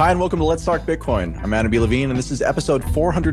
Hi, and welcome to Let's Talk Bitcoin. I'm Adam B. Levine, and this is episode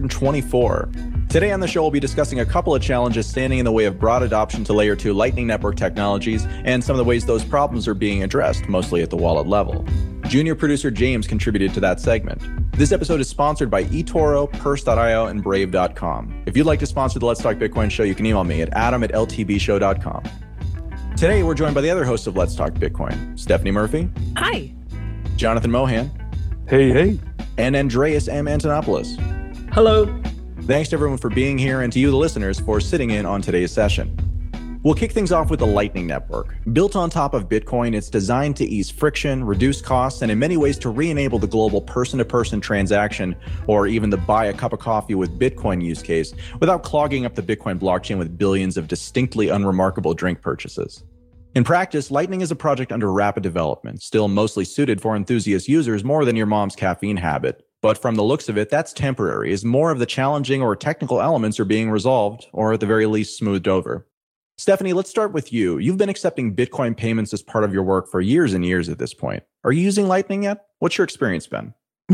424. Today on the show, we'll be discussing a couple of challenges standing in the way of broad adoption to Layer 2 Lightning Network technologies and some of the ways those problems are being addressed, mostly at the wallet level. Junior producer James contributed to that segment. This episode is sponsored by eToro, Purse.io, and Brave.com. If you'd like to sponsor the Let's Talk Bitcoin show, you can email me at adam@ltbshow.com. Today, we're joined by the other hosts of Let's Talk Bitcoin, Stephanie Murphy. Hi. Jonathan Mohan. Hey. And Andreas M. Antonopoulos. Hello. Thanks to everyone for being here and to you, the listeners, for sitting in on today's session. We'll kick things off with the Lightning Network. Built on top of Bitcoin, it's designed to ease friction, reduce costs, and in many ways to re-enable the global person-to-person transaction or even the buy a cup of coffee with Bitcoin use case without clogging up the Bitcoin blockchain with billions of distinctly unremarkable drink purchases. In practice, Lightning is a project under rapid development, still mostly suited for enthusiast users more than your mom's caffeine habit. But from the looks of it, that's temporary, as more of the challenging or technical elements are being resolved, or at the very least smoothed over. Stephanie, let's start with you. You've been accepting Bitcoin payments as part of your work for years and years at this point. Are you using Lightning yet? What's your experience been?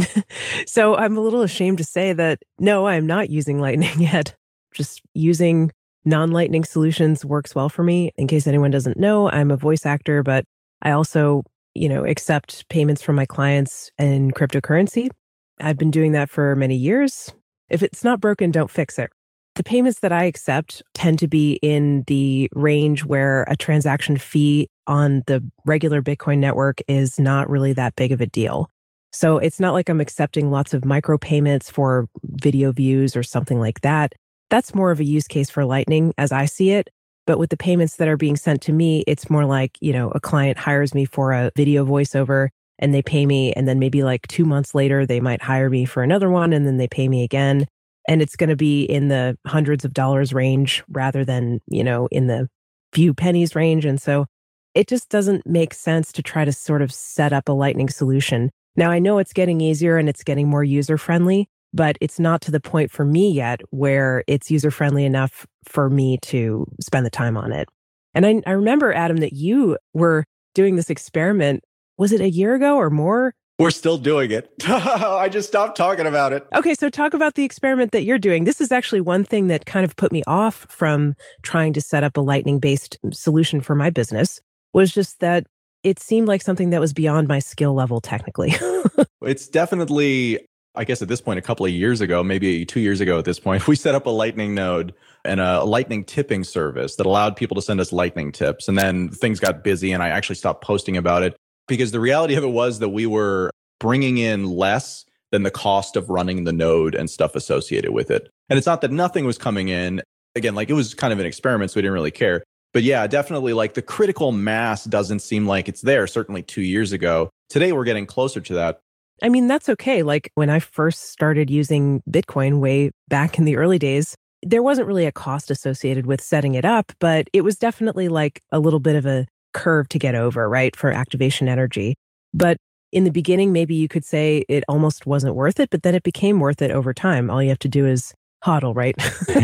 So I'm a little ashamed to say that, no, I'm not using Lightning yet. Just using non-Lightning solutions works well for me. In case anyone doesn't know, I'm a voice actor, but I also, accept payments from my clients in cryptocurrency. I've been doing that for many years. If it's not broken, don't fix it. The payments that I accept tend to be in the range where a transaction fee on the regular Bitcoin network is not really that big of a deal. So it's not like I'm accepting lots of micropayments for video views or something like that. That's more of a use case for Lightning as I see it. But with the payments that are being sent to me, it's more like, a client hires me for a video voiceover and they pay me. And then maybe like 2 months later, they might hire me for another one and then they pay me again. And it's going to be in the hundreds of dollars range rather than, in the few pennies range. And so it just doesn't make sense to try to sort of set up a Lightning solution. Now, I know it's getting easier and it's getting more user-friendly, but it's not to the point for me yet where it's user-friendly enough for me to spend the time on it. And I remember, Adam, that you were doing this experiment. Was it a year ago or more? We're still doing it. I just stopped talking about it. Okay, so talk about the experiment that you're doing. This is actually one thing that kind of put me off from trying to set up a Lightning-based solution for my business, was just that it seemed like something that was beyond my skill level technically. It's definitely, I guess at this point, a couple of years ago, maybe 2 years ago at this point, we set up a Lightning node and a Lightning tipping service that allowed people to send us Lightning tips. And then things got busy and I actually stopped posting about it because the reality of it was that we were bringing in less than the cost of running the node and stuff associated with it. And it's not that nothing was coming in. Again, like it was kind of an experiment, so we didn't really care. But yeah, definitely like the critical mass doesn't seem like it's there, certainly 2 years ago. Today, we're getting closer to that. I mean, that's okay. Like when I first started using Bitcoin way back in the early days, there wasn't really a cost associated with setting it up, but it was definitely like a little bit of a curve to get over, right, for activation energy. But in the beginning, maybe you could say it almost wasn't worth it, but then it became worth it over time. All you have to do is hodl, right?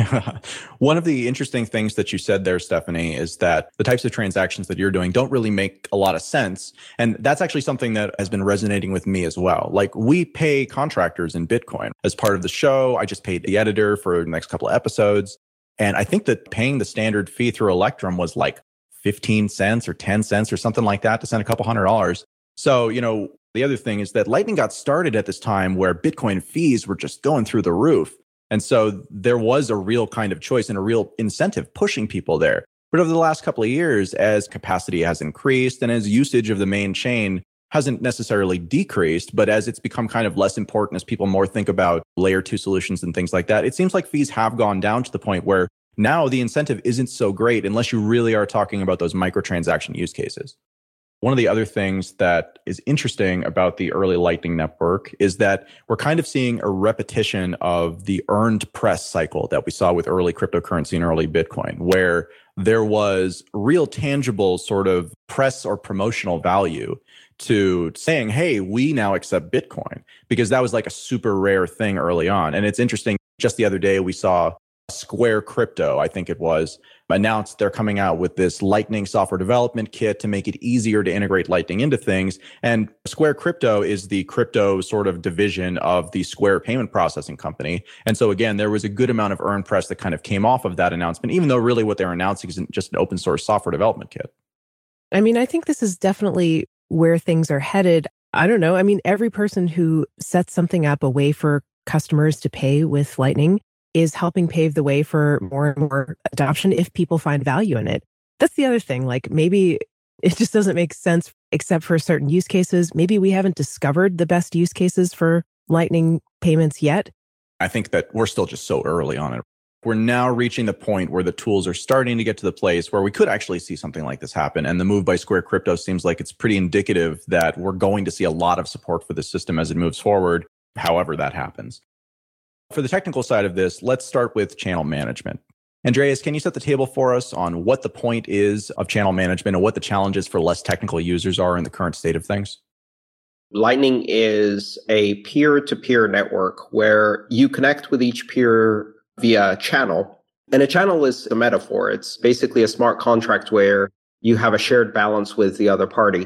One of the interesting things that you said there, Stephanie, is that the types of transactions that you're doing don't really make a lot of sense. And that's actually something that has been resonating with me as well. Like we pay contractors in Bitcoin as part of the show. I just paid the editor for the next couple of episodes. And I think that paying the standard fee through Electrum was like 15 cents or 10 cents or something like that to send a couple $100. So, the other thing is that Lightning got started at this time where Bitcoin fees were just going through the roof. And so there was a real kind of choice and a real incentive pushing people there. But over the last couple of years, as capacity has increased and as usage of the main chain hasn't necessarily decreased, but as it's become kind of less important as people more think about layer 2 solutions and things like that, it seems like fees have gone down to the point where now the incentive isn't so great unless you really are talking about those microtransaction use cases. One of the other things that is interesting about the early Lightning Network is that we're kind of seeing a repetition of the earned press cycle that we saw with early cryptocurrency and early Bitcoin, where there was real tangible sort of press or promotional value to saying, hey, we now accept Bitcoin, because that was like a super rare thing early on. And it's interesting, just the other day, we saw Square Crypto, I think it was, announced they're coming out with this Lightning software development kit to make it easier to integrate Lightning into things. And Square Crypto is the crypto sort of division of the Square payment processing company. And so again, there was a good amount of earned press that kind of came off of that announcement, even though really what they're announcing isn't just an open source software development kit. I mean, I think this is definitely where things are headed. I don't know. I mean, every person who sets something up, a way for customers to pay with Lightning, is helping pave the way for more and more adoption if people find value in it. That's the other thing. Like maybe it just doesn't make sense except for certain use cases. Maybe we haven't discovered the best use cases for Lightning payments yet. I think that we're still just so early on it. We're now reaching the point where the tools are starting to get to the place where we could actually see something like this happen. And the move by Square Crypto seems like it's pretty indicative that we're going to see a lot of support for the system as it moves forward, however that happens. For the technical side of this, let's start with channel management. Andreas, can you set the table for us on what the point is of channel management and what the challenges for less technical users are in the current state of things? Lightning is a peer-to-peer network where you connect with each peer via channel. And a channel is a metaphor. It's basically a smart contract where you have a shared balance with the other party.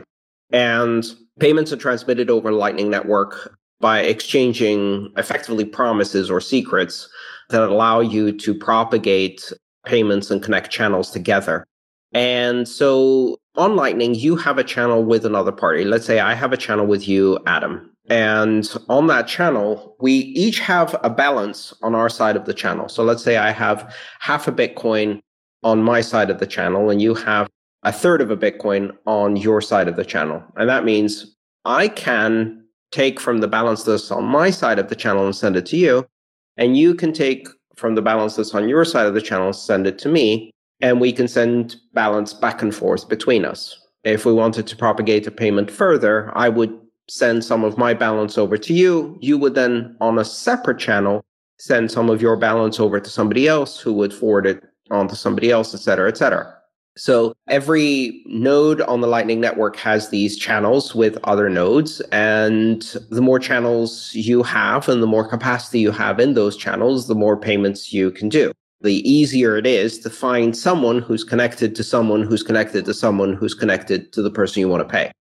And payments are transmitted over Lightning Network by exchanging effectively promises or secrets that allow you to propagate payments and connect channels together. And so on Lightning, you have a channel with another party. Let's say I have a channel with you, Adam. And on that channel, we each have a balance on our side of the channel. So let's say I have half a Bitcoin on my side of the channel, and you have a third of a Bitcoin on your side of the channel. And that means I can take from the balance that's on my side of the channel and send it to you. And you can take from the balance that's on your side of the channel and send it to me. And we can send balance back and forth between us. If we wanted to propagate a payment further, I would send some of my balance over to you. You would then, on a separate channel, send some of your balance over to somebody else who would forward it on to somebody else, et cetera, et cetera. So every node on the Lightning Network has these channels with other nodes. And the more channels you have and the more capacity you have in those channels, the more payments you can do. The easier it is to find someone who's connected to someone who's connected to someone who's connected to the person you want to pay.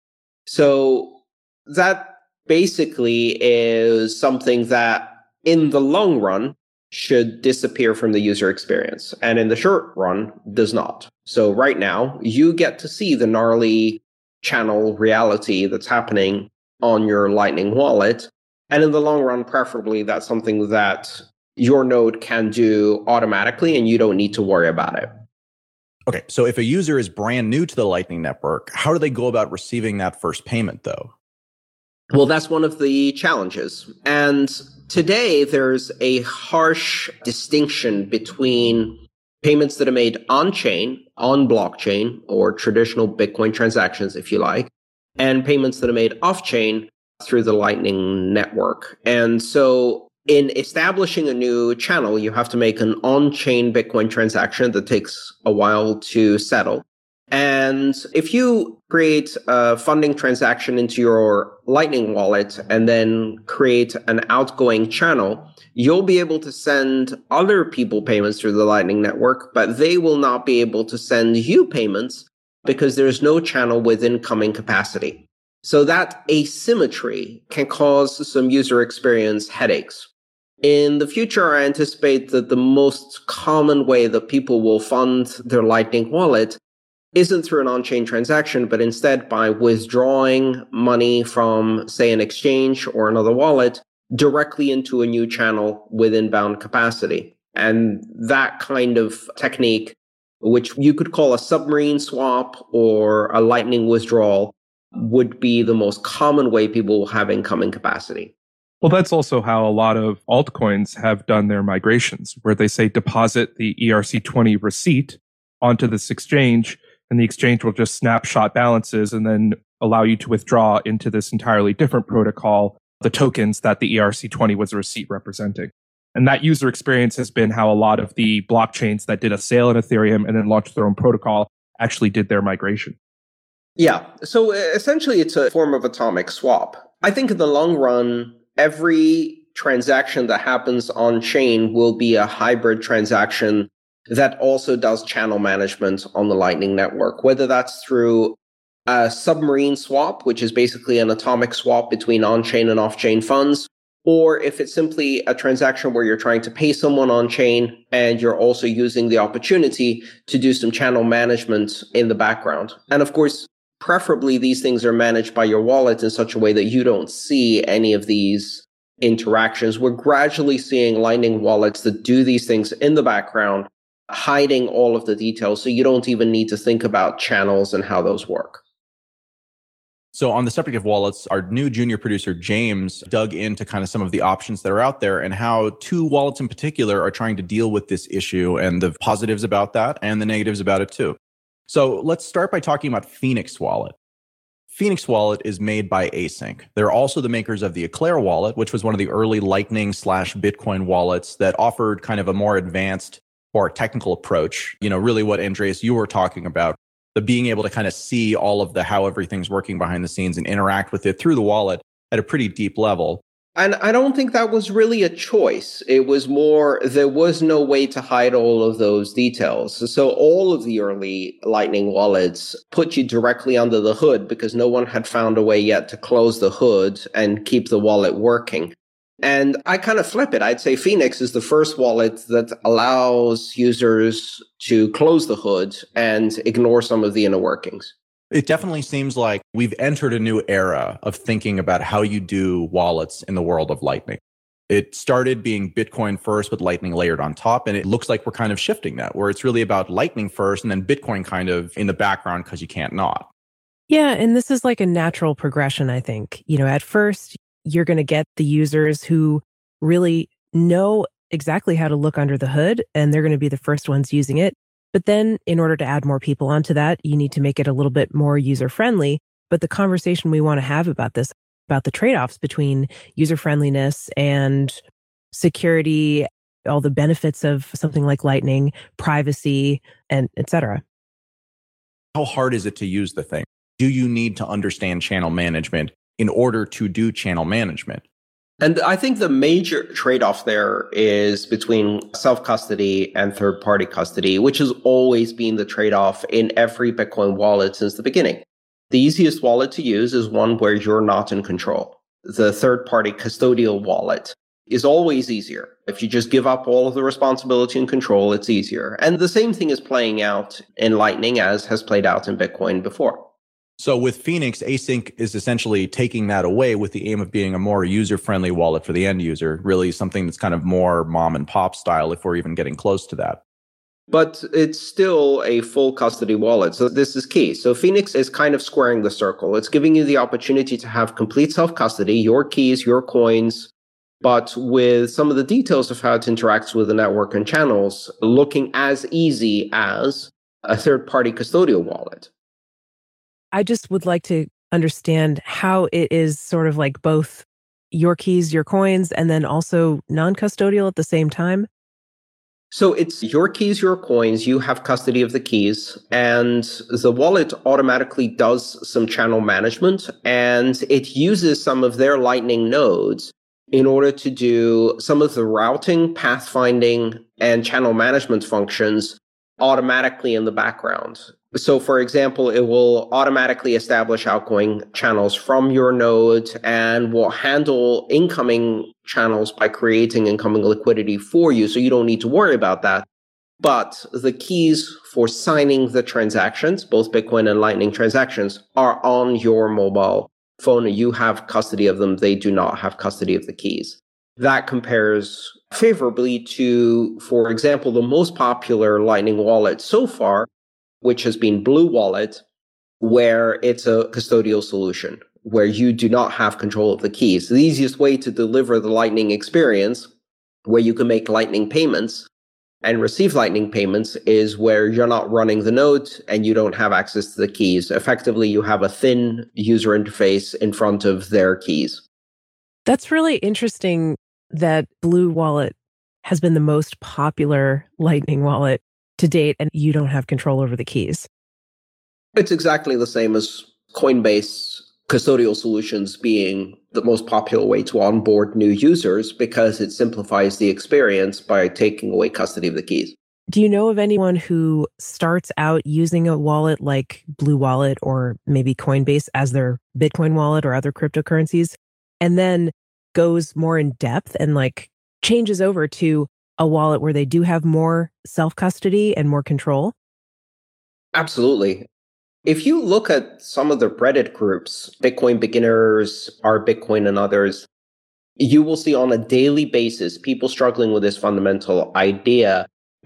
So that basically is something that in the long run should disappear from the user experience, and in the short run does not. So right now, you get to see the gnarly channel reality that's happening on your Lightning wallet. And in the long run, preferably, that's something that your node can do automatically, and you don't need to worry about it. Okay, so if a user is brand new to the Lightning Network, how do they go about receiving that first payment, though? Well, that's one of the challenges. And today, there's a harsh distinction between payments that are made on-chain, on blockchain, or traditional Bitcoin transactions, if you like, and payments that are made off-chain through the Lightning Network. And so in establishing a new channel, you have to make an on-chain Bitcoin transaction that takes a while to settle. And if you create a funding transaction into your Lightning wallet and then create an outgoing channel, you'll be able to send other people payments through the Lightning Network, but they will not be able to send you payments because there's no channel with incoming capacity. So that asymmetry can cause some user experience headaches. In the future, I anticipate that the most common way that people will fund their Lightning wallet isn't through an on-chain transaction, but instead by withdrawing money from, say, an exchange or another wallet directly into a new channel with inbound capacity. And that kind of technique, which you could call a submarine swap or a Lightning withdrawal, would be the most common way people will have incoming capacity. Well, that's also how a lot of altcoins have done their migrations, where they say deposit the ERC20 receipt onto this exchange, and the exchange will just snapshot balances and then allow you to withdraw into this entirely different protocol the tokens that the ERC20 was a receipt representing. And that user experience has been how a lot of the blockchains that did a sale in Ethereum and then launched their own protocol actually did their migration. Yeah. So essentially, it's a form of atomic swap. I think in the long run, every transaction that happens on chain will be a hybrid transaction that also does channel management on the Lightning Network, whether that's through a submarine swap, which is basically an atomic swap between on-chain and off-chain funds, or if it's simply a transaction where you're trying to pay someone on-chain and you're also using the opportunity to do some channel management in the background. And of course, preferably these things are managed by your wallet in such a way that you don't see any of these interactions. We're gradually seeing Lightning wallets that do these things in the background, hiding all of the details, so you don't even need to think about channels and how those work. So on the subject of wallets, our new junior producer, James, dug into kind of some of the options that are out there and how two wallets in particular are trying to deal with this issue and the positives about that and the negatives about it too. So let's start by talking about Phoenix Wallet. Phoenix Wallet is made by Async. They're also the makers of the Eclair wallet, which was one of the early Lightning/Bitcoin wallets that offered kind of a more advanced or technical approach. Really what, Andreas, you were talking about, the being able to kind of see all of how everything's working behind the scenes and interact with it through the wallet at a pretty deep level. And I don't think that was really a choice. It was more, there was no way to hide all of those details. So all of the early Lightning wallets put you directly under the hood because no one had found a way yet to close the hood and keep the wallet working. And I kind of flip it. I'd say Phoenix is the first wallet that allows users to close the hood and ignore some of the inner workings. It definitely seems like we've entered a new era of thinking about how you do wallets in the world of Lightning. It started being Bitcoin first with Lightning layered on top, and it looks like we're kind of shifting that, where it's really about Lightning first and then Bitcoin kind of in the background because you can't not. Yeah, and this is like a natural progression, I think. At first, you're going to get the users who really know exactly how to look under the hood, and they're going to be the first ones using it. But then in order to add more people onto that, you need to make it a little bit more user-friendly. But the conversation we want to have about this, about the trade-offs between user-friendliness and security, all the benefits of something like Lightning, privacy, and et cetera. How hard is it to use the thing? Do you need to understand channel management in order to do channel management? And I think the major trade-off there is between self-custody and third-party custody, which has always been the trade-off in every Bitcoin wallet since the beginning. The easiest wallet to use is one where you're not in control. The third-party custodial wallet is always easier. If you just give up all of the responsibility and control, it's easier. And the same thing is playing out in Lightning as has played out in Bitcoin before. So with Phoenix, Async is essentially taking that away with the aim of being a more user-friendly wallet for the end user, really something that's kind of more mom and pop style if we're even getting close to that. But it's still a full custody wallet. So this is key. So Phoenix is kind of squaring the circle. It's giving you the opportunity to have complete self-custody, your keys, your coins, but with some of the details of how it interacts with the network and channels, looking as easy as a third-party custodial wallet. I just would like to understand how it is sort of like both your keys, your coins, and then also non-custodial at the same time. So it's your keys, your coins, you have custody of the keys, and the wallet automatically does some channel management, and it uses some of their Lightning nodes in order to do some of the routing, pathfinding, and channel management functions automatically in the background. So, for example, it will automatically establish outgoing channels from your node and will handle incoming channels by creating incoming liquidity for you. So you don't need to worry about that. But the keys for signing the transactions, both Bitcoin and Lightning transactions, are on your mobile phone. You have custody of them. They do not have custody of the keys. That compares favorably to, for example, the most popular Lightning wallet so far, which has been Blue Wallet, where it's a custodial solution, where you do not have control of the keys. The easiest way to deliver the Lightning experience, where you can make Lightning payments and receive Lightning payments, is where you're not running the node and you don't have access to the keys. Effectively, you have a thin user interface in front of their keys. That's really interesting that Blue Wallet has been the most popular Lightning wallet to date, and you don't have control over the keys. It's exactly the same as Coinbase custodial solutions being the most popular way to onboard new users because it simplifies the experience by taking away custody of the keys. Do you know of anyone who starts out using a wallet like Blue Wallet or maybe Coinbase as their Bitcoin wallet or other cryptocurrencies, and then goes more in depth and like changes over to a wallet where they do have more self-custody and more control? Absolutely. If you look at some of the Reddit groups, Bitcoin beginners, Our Bitcoin, and others, you will see on a daily basis people struggling with this fundamental idea.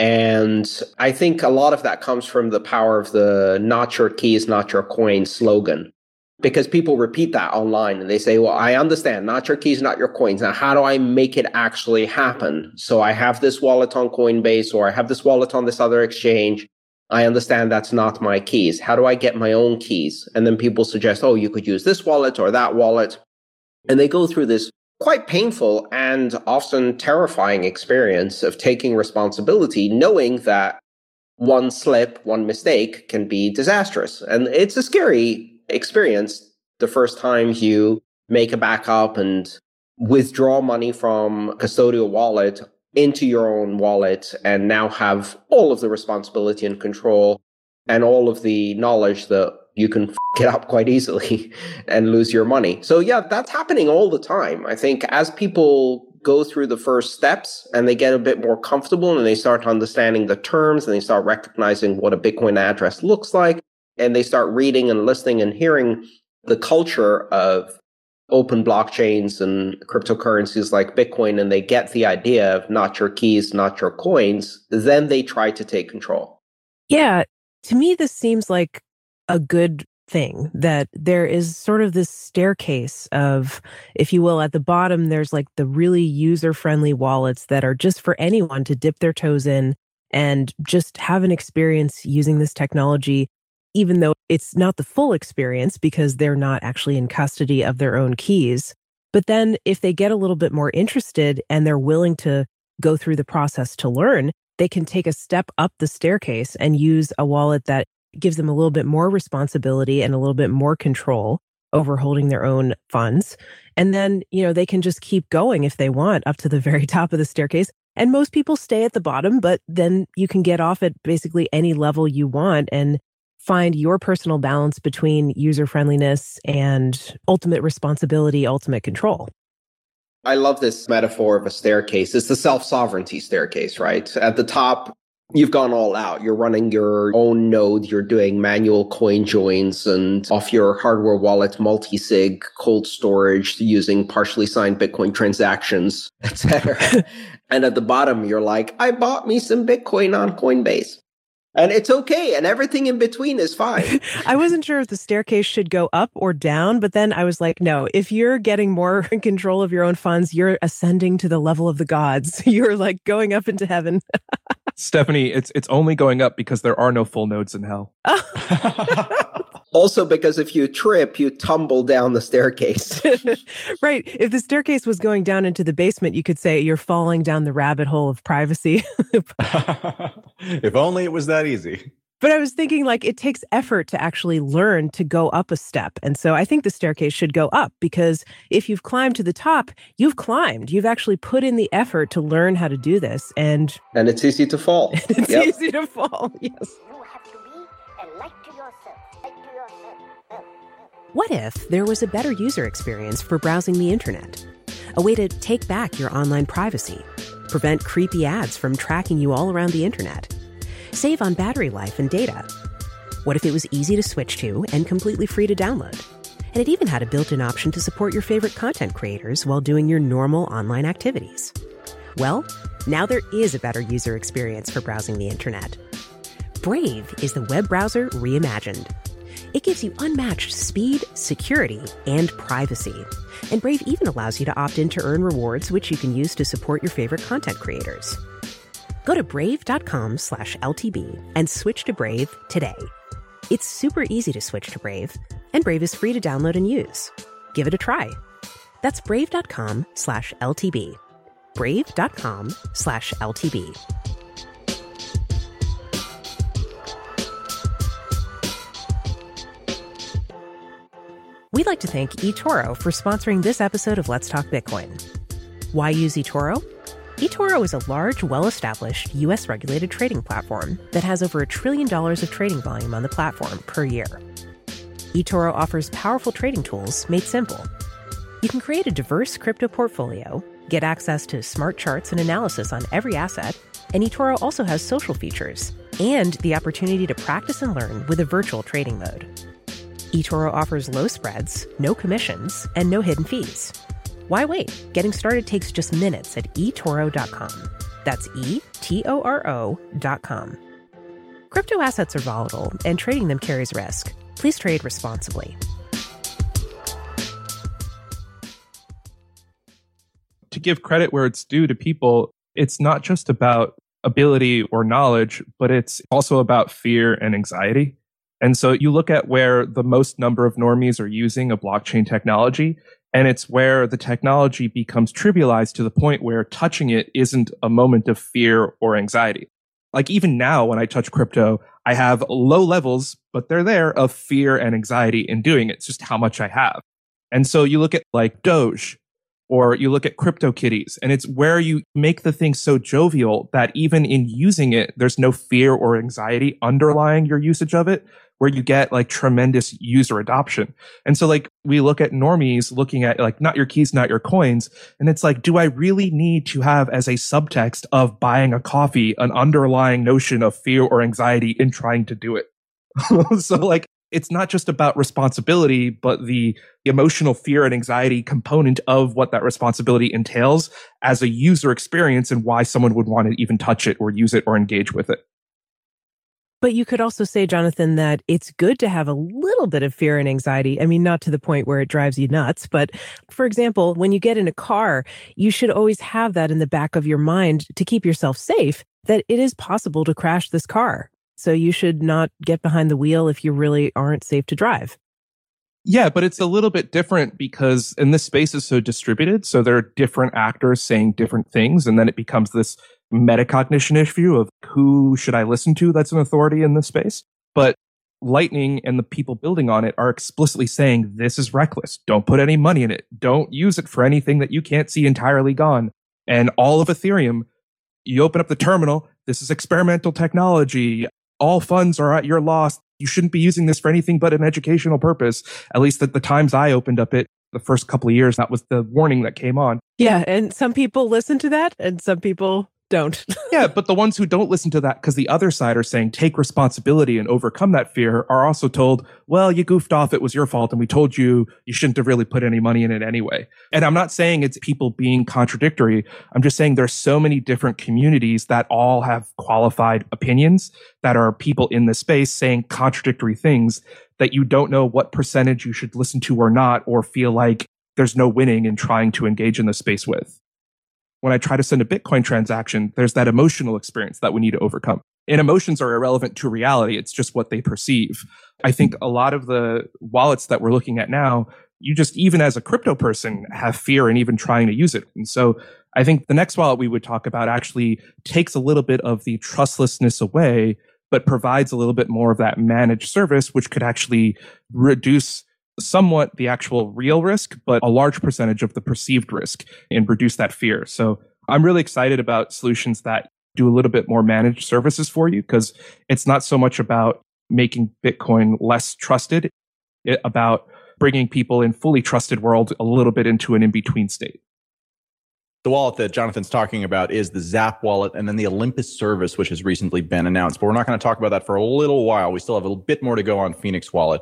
And I think a lot of that comes from the power of the not your keys, not your coins slogan. Because people repeat that online and they say, well, I understand, not your keys, not your coins. Now, how do I make it actually happen? So I have this wallet on Coinbase or I have this wallet on this other exchange. I understand that's not my keys. How do I get my own keys? And then people suggest, oh, you could use this wallet or that wallet. And they go through this quite painful and often terrifying experience of taking responsibility, knowing that one slip, one mistake can be disastrous. And it's a scary experience the first time you make a backup and withdraw money from a custodial wallet into your own wallet and now have all of the responsibility and control and all of the knowledge that you can f it up quite easily and lose your money. So yeah, that's happening all the time. I think as people go through the first steps and they get a bit more comfortable and they start understanding the terms and they start recognizing what a Bitcoin address looks like, and they start reading and listening and hearing the culture of open blockchains and cryptocurrencies like Bitcoin, and they get the idea of not your keys, not your coins, then they try to take control. Yeah, to me, this seems like a good thing, that there is sort of this staircase of, if you will, at the bottom, there's like the really user-friendly wallets that are just for anyone to dip their toes in and just have an experience using this technology, even though it's not the full experience because they're not actually in custody of their own keys. But then if they get a little bit more interested and they're willing to go through the process to learn, they can take a step up the staircase and use a wallet that gives them a little bit more responsibility and a little bit more control over holding their own funds. And then, they can just keep going if they want up to the very top of the staircase. And most people stay at the bottom, but then you can get off at basically any level you want and find your personal balance between user-friendliness and ultimate responsibility, ultimate control. I love this metaphor of a staircase. It's the self-sovereignty staircase, right? At the top, you've gone all out. You're running your own node. You're doing manual coin joins and off your hardware wallet, multi-sig, cold storage, using partially signed Bitcoin transactions, etc. And at the bottom, you're like, I bought me some Bitcoin on Coinbase. And it's okay. And everything in between is fine. I wasn't sure if the staircase should go up or down, but then I was like, no, if you're getting more control of your own funds, you're ascending to the level of the gods. You're like going up into heaven. Stephanie, it's only going up because there are no full nodes in hell. Also, because if you trip, you tumble down the staircase. Right. If the staircase was going down into the basement, you could say you're falling down the rabbit hole of privacy. If only it was that easy. But I was thinking, like, it takes effort to actually learn to go up a step. And so I think the staircase should go up, because if you've climbed to the top, you've climbed. You've actually put in the effort to learn how to do this. And it's easy to fall. It's easy to fall, yes. You have to be a light to yourself. What if there was a better user experience for browsing the internet? A way to take back your online privacy, prevent creepy ads from tracking you all around the internet, save on battery life and data. What if it was easy to switch to and completely free to download? And it even had a built-in option to support your favorite content creators while doing your normal online activities. Well, now there is a better user experience for browsing the internet. Brave is the web browser reimagined. It gives you unmatched speed, security, and privacy. And Brave even allows you to opt in to earn rewards, which you can use to support your favorite content creators. Go to brave.com/LTB and switch to Brave today. It's super easy to switch to Brave, and Brave is free to download and use. Give it a try. That's brave.com/LTB. Brave.com/LTB. We'd like to thank eToro for sponsoring this episode of Let's Talk Bitcoin. Why use eToro? eToro is a large, well-established, U.S.-regulated trading platform that has over $1 trillion of trading volume on the platform per year. eToro offers powerful trading tools made simple. You can create a diverse crypto portfolio, get access to smart charts and analysis on every asset, and eToro also has social features and the opportunity to practice and learn with a virtual trading mode. eToro offers low spreads, no commissions, and no hidden fees. Why wait? Getting started takes just minutes at eToro.com. That's eToro.com. Crypto assets are volatile, and trading them carries risk. Please trade responsibly. To give credit where it's due to people, it's not just about ability or knowledge, but it's also about fear and anxiety. And so you look at where the most number of normies are using a blockchain technology, and it's where the technology becomes trivialized to the point where touching it isn't a moment of fear or anxiety. Like even now, when I touch crypto, I have low levels, but they're there, of fear and anxiety in doing it. It's just how much I have. And so you look at like Doge, or you look at CryptoKitties, and it's where you make the thing so jovial that even in using it, there's no fear or anxiety underlying your usage of it, where you get like tremendous user adoption. And so like we look at normies looking at like not your keys, not your coins. And it's like, do I really need to have as a subtext of buying a coffee an underlying notion of fear or anxiety in trying to do it? So like, it's not just about responsibility, but the emotional fear and anxiety component of what that responsibility entails as a user experience and why someone would want to even touch it or use it or engage with it. But you could also say, Jonathan, that it's good to have a little bit of fear and anxiety. I mean, not to the point where it drives you nuts, but for example, when you get in a car, you should always have that in the back of your mind to keep yourself safe, that it is possible to crash this car. So you should not get behind the wheel if you really aren't safe to drive. Yeah, but it's a little bit different because in this space is so distributed. So there are different actors saying different things. And then it becomes this metacognition issue of who should I listen to that's an authority in this space. But Lightning and the people building on it are explicitly saying this is reckless. Don't put any money in it. Don't use it for anything that you can't see entirely gone. And all of Ethereum, you open up the terminal. This is experimental technology. All funds are at your loss. You shouldn't be using this for anything but an educational purpose. At least at the times I opened up it, the first couple of years, that was the warning that came on. Yeah, and some people listen to that and some people don't. Yeah, but the ones who don't listen to that because the other side are saying take responsibility and overcome that fear are also told, well, you goofed off, it was your fault, and we told you you shouldn't have really put any money in it anyway. And I'm not saying it's people being contradictory. I'm just saying there's so many different communities that all have qualified opinions that are people in this space saying contradictory things that you don't know what percentage you should listen to or not, or feel like there's no winning in trying to engage in the space with. When I try to send a Bitcoin transaction, there's that emotional experience that we need to overcome. And emotions are irrelevant to reality. It's just what they perceive. I think a lot of the wallets that we're looking at now, you just, even as a crypto person, have fear in even trying to use it. And so I think the next wallet we would talk about actually takes a little bit of the trustlessness away, but provides a little bit more of that managed service, which could actually reduce somewhat the actual real risk, but a large percentage of the perceived risk and reduce that fear. So I'm really excited about solutions that do a little bit more managed services for you, because it's not so much about making Bitcoin less trusted, it's about bringing people in fully trusted world a little bit into an in-between state. The wallet that Jonathan's talking about is the Zap wallet, and then the Olympus service, which has recently been announced. But we're not going to talk about that for a little while. We still have a little bit more to go on Phoenix Wallet.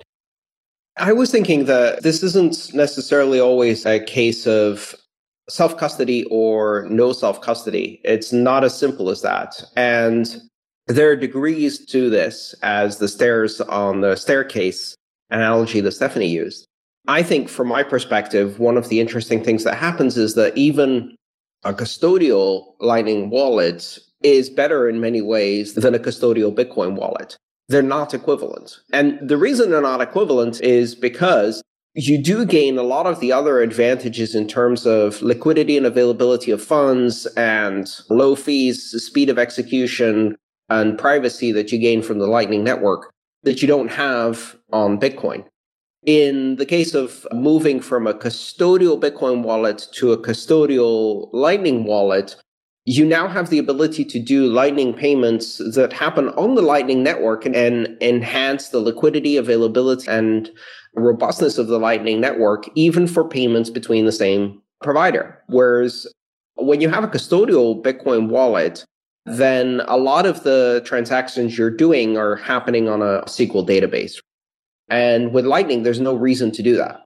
I was thinking that this isn't necessarily always a case of self-custody or no self-custody. It's not as simple as that. And there are degrees to this, as the stairs on the staircase analogy that Stephanie used. I think from my perspective, one of the interesting things that happens is that even a custodial Lightning wallet is better in many ways than a custodial Bitcoin wallet. They're not equivalent. And the reason they're not equivalent is because you do gain a lot of the other advantages in terms of liquidity and availability of funds and low fees, speed of execution, and privacy that you gain from the Lightning Network that you don't have on Bitcoin. In the case of moving from a custodial Bitcoin wallet to a custodial Lightning wallet, you now have the ability to do Lightning payments that happen on the Lightning network and enhance the liquidity, availability, and robustness of the Lightning network, even for payments between the same provider. Whereas when you have a custodial Bitcoin wallet, then a lot of the transactions you're doing are happening on a SQL database. And with Lightning, there's no reason to do that.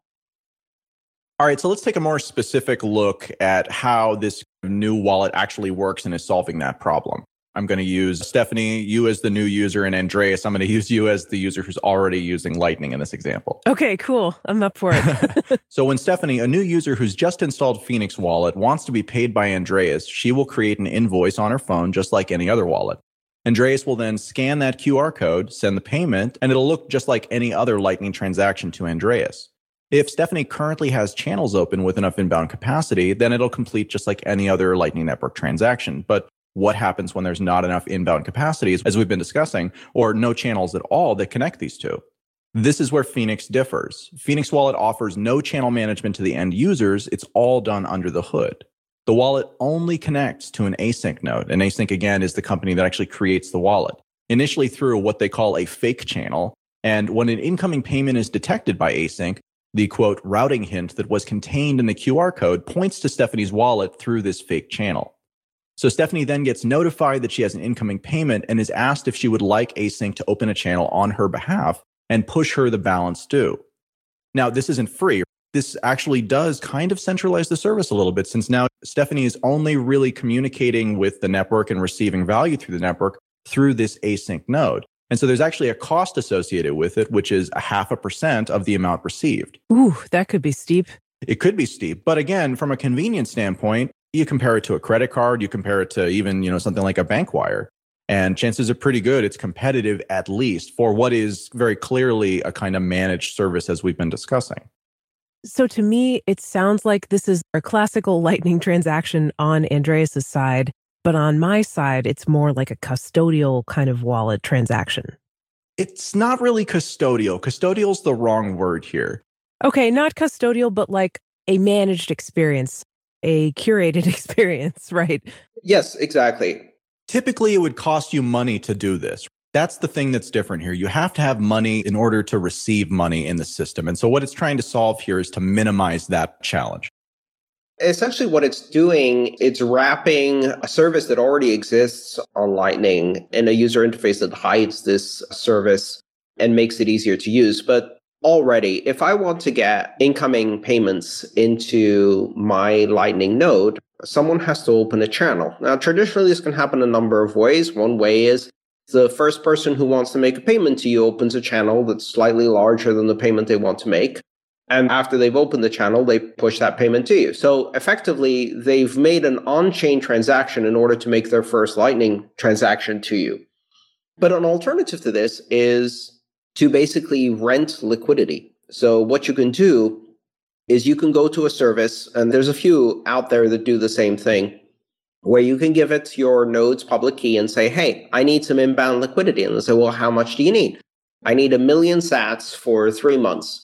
All right, so let's take a more specific look at how this new wallet actually works and is solving that problem. I'm going to use Stephanie, you as the new user, and Andreas, I'm going to use you as the user who's already using Lightning in this example. Okay, cool. I'm up for it. So when Stephanie, a new user who's just installed Phoenix Wallet, wants to be paid by Andreas, she will create an invoice on her phone just like any other wallet. Andreas will then scan that QR code, send the payment, and it'll look just like any other Lightning transaction to Andreas. If Stephanie currently has channels open with enough inbound capacity, then it'll complete just like any other Lightning Network transaction. But what happens when there's not enough inbound capacity, as we've been discussing, or no channels at all that connect these two? This is where Phoenix differs. Phoenix Wallet offers no channel management to the end users. It's all done under the hood. The wallet only connects to an async node. And async, again, is the company that actually creates the wallet, initially through what they call a fake channel. And when an incoming payment is detected by async, the quote routing hint that was contained in the QR code points to Stephanie's wallet through this fake channel. So Stephanie then gets notified that she has an incoming payment and is asked if she would like async to open a channel on her behalf and push her the balance due. Now, this isn't free. This actually does kind of centralize the service a little bit, since now Stephanie is only really communicating with the network and receiving value through the network through this async node. And so there's actually a cost associated with it, which is 0.5% of the amount received. Ooh, that could be steep. It could be steep. But again, from a convenience standpoint, you compare it to a credit card, you compare it to even, something like a bank wire. And chances are pretty good it's competitive, at least for what is very clearly a kind of managed service, as we've been discussing. So to me, it sounds like this is a classical Lightning transaction on Andreas's side. But on my side, it's more like a custodial kind of wallet transaction. It's not really custodial. Custodial's the wrong word here. Okay, not custodial, but like a managed experience, a curated experience, right? Yes, exactly. Typically, it would cost you money to do this. That's the thing that's different here. You have to have money in order to receive money in the system. And so what it's trying to solve here is to minimize that challenge. Essentially what it's doing, it's wrapping a service that already exists on Lightning in a user interface that hides this service and makes it easier to use. But already, if I want to get incoming payments into my Lightning node, someone has to open a channel. Now, traditionally, this can happen a number of ways. One way is the first person who wants to make a payment to you opens a channel that's slightly larger than the payment they want to make. And after they've opened the channel, they push that payment to you. So effectively, they've made an on-chain transaction in order to make their first Lightning transaction to you. But an alternative to this is to basically rent liquidity. So what you can do is you can go to a service, and there's a few out there that do the same thing, where you can give it your node's public key and say, hey, I need some inbound liquidity. And they say, well, how much do you need? I need 1 million sats for 3 months.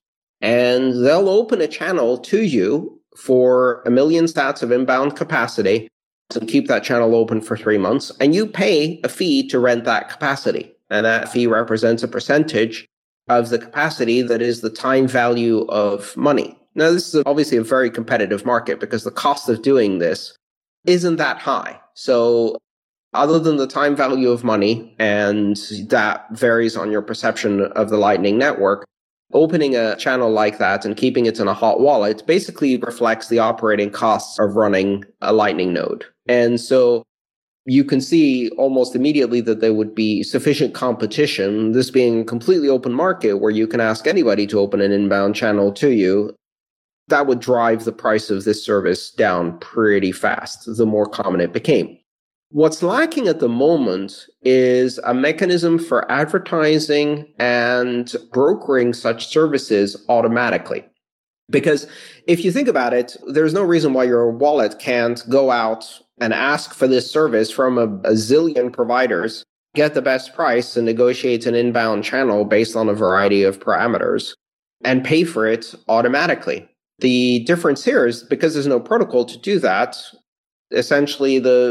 And they'll open a channel to you for 1 million sats of inbound capacity to keep that channel open for 3 months. And you pay a fee to rent that capacity. And that fee represents a percentage of the capacity that is the time value of money. Now, this is obviously a very competitive market because the cost of doing this isn't that high. So other than the time value of money, and that varies on your perception of the Lightning Network, opening a channel like that and keeping it in a hot wallet basically reflects the operating costs of running a Lightning node. And so you can see almost immediately that there would be sufficient competition, this being a completely open market where you can ask anybody to open an inbound channel to you. That would drive the price of this service down pretty fast, the more common it became. What's lacking at the moment is a mechanism for advertising and brokering such services automatically. Because if you think about it, there's no reason why your wallet can't go out and ask for this service from a zillion providers, get the best price, and negotiate an inbound channel based on a variety of parameters, and pay for it automatically. The difference here is because there's no protocol to do that, essentially the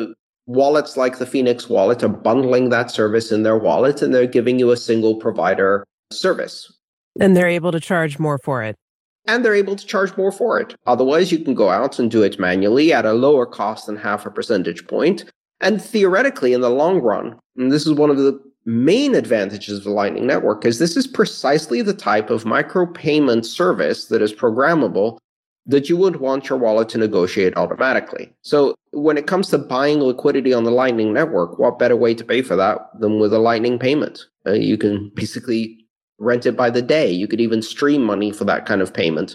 wallets like the Phoenix wallet are bundling that service in their wallet, and they're giving you a single provider service. And they're able to charge more for it. And they're able to charge more for it. Otherwise, you can go out and do it manually at a lower cost than half a percentage point. And theoretically, in the long run, and this is one of the main advantages of the Lightning Network, is this is precisely the type of micropayment service that is programmable that you would want your wallet to negotiate automatically. So when it comes to buying liquidity on the Lightning Network, what better way to pay for that than with a Lightning payment? You can basically rent it by the day. You could even stream money for that kind of payment.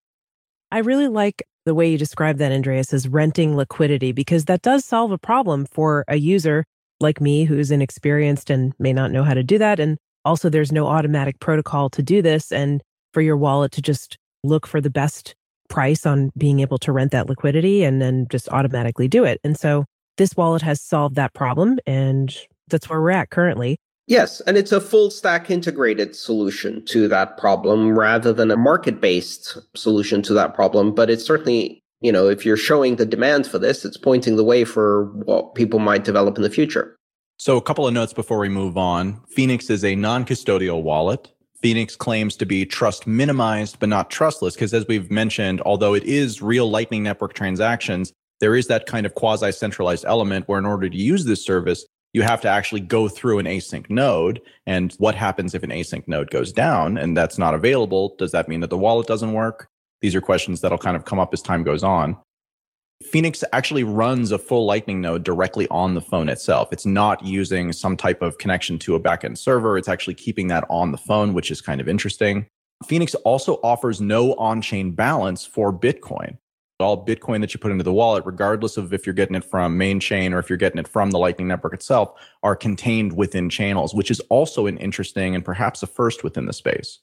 I really like the way you describe that, Andreas, as renting liquidity, because that does solve a problem for a user like me who's inexperienced and may not know how to do that. And also there's no automatic protocol to do this, and for your wallet to just look for the best price on being able to rent that liquidity and then just automatically do it. And so this wallet has solved that problem, and that's where we're at currently. Yes, and it's a full stack integrated solution to that problem rather than a market-based solution to that problem. But it's certainly, if you're showing the demand for this, it's pointing the way for what people might develop in the future. So a couple of notes before we move on. Phoenix is a non-custodial wallet. Phoenix claims to be trust minimized, but not trustless, because as we've mentioned, although it is real Lightning Network transactions, there is that kind of quasi-centralized element where in order to use this service, you have to actually go through an async node. And what happens if an async node goes down and that's not available? Does that mean that the wallet doesn't work? These are questions that'll kind of come up as time goes on. Phoenix actually runs a full Lightning node directly on the phone itself. It's not using some type of connection to a backend server. It's actually keeping that on the phone, which is kind of interesting. Phoenix also offers no on-chain balance for Bitcoin. All Bitcoin that you put into the wallet, regardless of if you're getting it from main chain or if you're getting it from the Lightning Network itself, are contained within channels, which is also an interesting and perhaps a first within the space.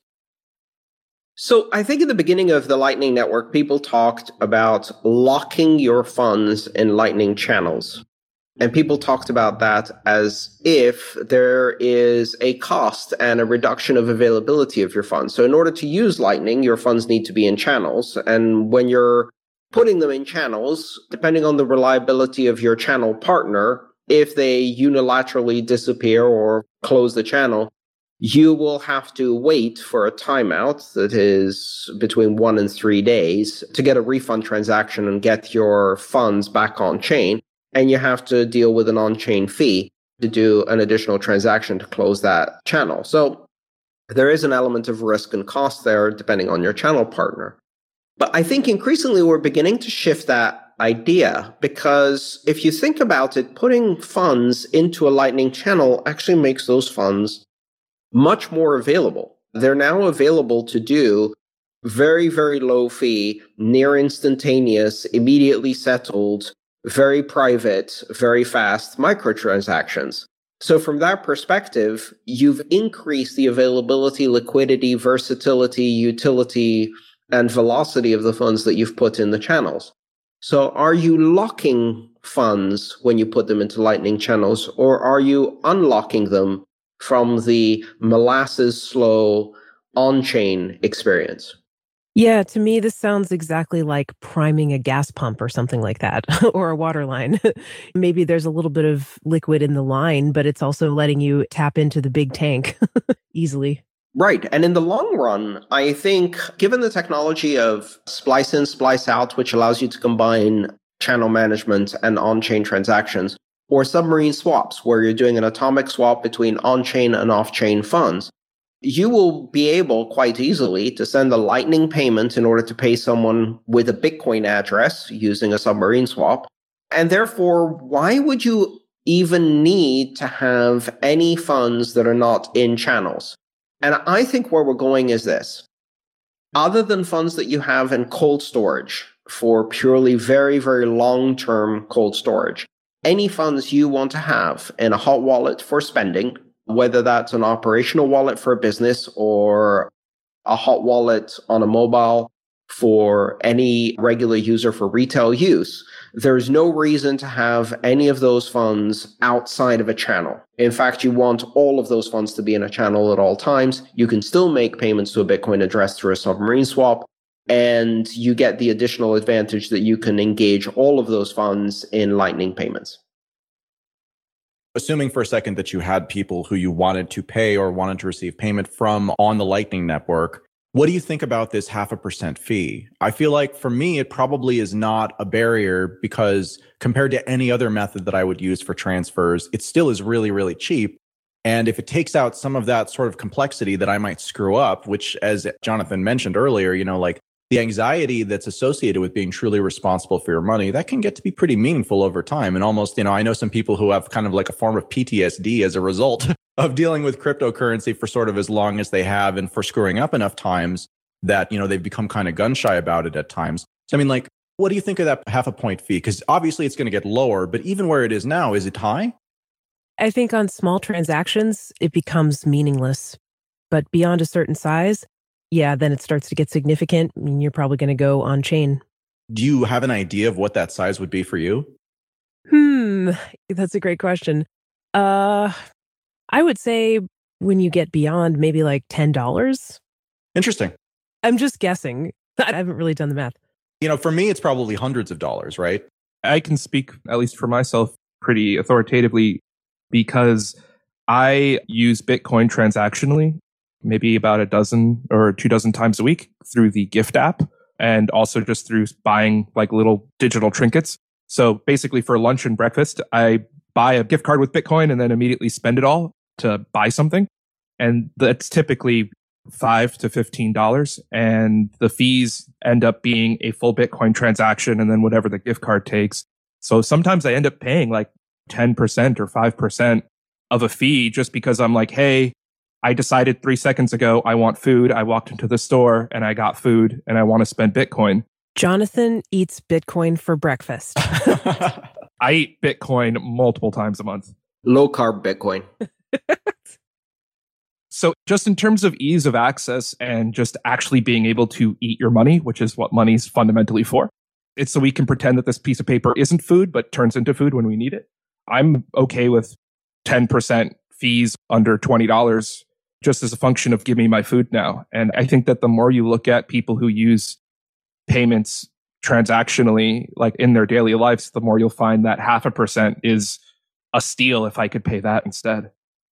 So I think in the beginning of the Lightning Network, people talked about locking your funds in Lightning channels. And people talked about that as if there is a cost and a reduction of availability of your funds. So in order to use Lightning, your funds need to be in channels. And when you're putting them in channels, depending on the reliability of your channel partner, if they unilaterally disappear or close the channel, you will have to wait for a timeout that is between 1 and 3 days to get a refund transaction and get your funds back on chain. And you have to deal with an on-chain fee to do an additional transaction to close that channel. So there is an element of risk and cost there depending on your channel partner. But I think increasingly we're beginning to shift that idea, because if you think about it, putting funds into a Lightning channel actually makes those funds much more available. They're now available to do very, very low fee, near instantaneous, immediately settled, very private, very fast microtransactions. So from that perspective, you've increased the availability, liquidity, versatility, utility, and velocity of the funds that you've put in the channels. So are you locking funds when you put them into Lightning channels, or are you unlocking them from the molasses slow on-chain experience? Yeah, to me, this sounds exactly like priming a gas pump or something like that, or a water line. Maybe there's a little bit of liquid in the line, but it's also letting you tap into the big tank easily. Right. And in the long run, I think given the technology of splice in, splice out, which allows you to combine channel management and on-chain transactions, or submarine swaps, where you're doing an atomic swap between on-chain and off-chain funds, you will be able quite easily to send a Lightning payment in order to pay someone with a Bitcoin address using a submarine swap. And therefore, why would you even need to have any funds that are not in channels? And I think where we're going is this. Other than funds that you have in cold storage for purely very, very long-term cold storage, any funds you want to have in a hot wallet for spending, whether that's an operational wallet for a business or a hot wallet on a mobile for any regular user for retail use, there's no reason to have any of those funds outside of a channel. In fact, you want all of those funds to be in a channel at all times. You can still make payments to a Bitcoin address through a submarine swap, and you get the additional advantage that you can engage all of those funds in Lightning payments. assuming for a second that you had people who you wanted to pay or wanted to receive payment from on the Lightning Network, what do you think about this 0.5% fee? I feel like for me, it probably is not a barrier because compared to any other method that I would use for transfers, it still is really, really cheap. And if it takes out some of that sort of complexity that I might screw up, which as Jonathan mentioned earlier, like the anxiety that's associated with being truly responsible for your money, that can get to be pretty meaningful over time. And almost, I know some people who have kind of like a form of PTSD as a result of dealing with cryptocurrency for sort of as long as they have and for screwing up enough times that, they've become kind of gun shy about it at times. So, I mean, like, what do you think of that 0.5 point fee? Because obviously it's going to get lower, but even where it is now, is it high? I think on small transactions, it becomes meaningless. But beyond a certain size, yeah, then it starts to get significant. I mean, you're probably going to go on chain. Do you have an idea of what that size would be for you? That's a great question. I would say when you get beyond maybe like $10. Interesting. I'm just guessing. I haven't really done the math. For me, it's probably hundreds of dollars, right? I can speak, at least for myself, pretty authoritatively because I use Bitcoin transactionally, maybe about a dozen or 24 times a week through the Gift app and also just through buying like little digital trinkets. So basically for lunch and breakfast, I buy a gift card with Bitcoin and then immediately spend it all to buy something. And that's typically $5 to $15. And the fees end up being a full Bitcoin transaction and then whatever the gift card takes. So sometimes I end up paying like 10% or 5% of a fee just because I'm like, hey, I decided 3 seconds ago, I want food. I walked into the store and I got food and I want to spend Bitcoin. Jonathan eats Bitcoin for breakfast. I eat Bitcoin multiple times a month. Low carb Bitcoin. So just in terms of ease of access and just actually being able to eat your money, which is what money's fundamentally for, it's so we can pretend that this piece of paper isn't food, but turns into food when we need it. I'm okay with 10% fees under $20 just as a function of give me my food now. And I think that the more you look at people who use payments transactionally, like in their daily lives, the more you'll find that 0.5% is a steal if I could pay that instead.